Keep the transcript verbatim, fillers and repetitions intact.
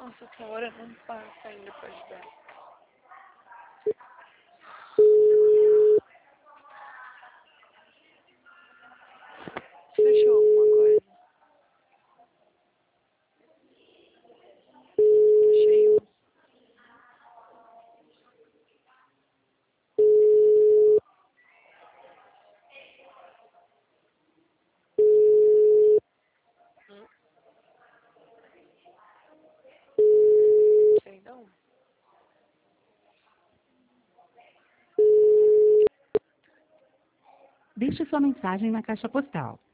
Nossa, essa hora não passa ainda pra ajudar. Fechou alguma coisa? Achei um. Hum? Sei não. Deixe sua mensagem na caixa postal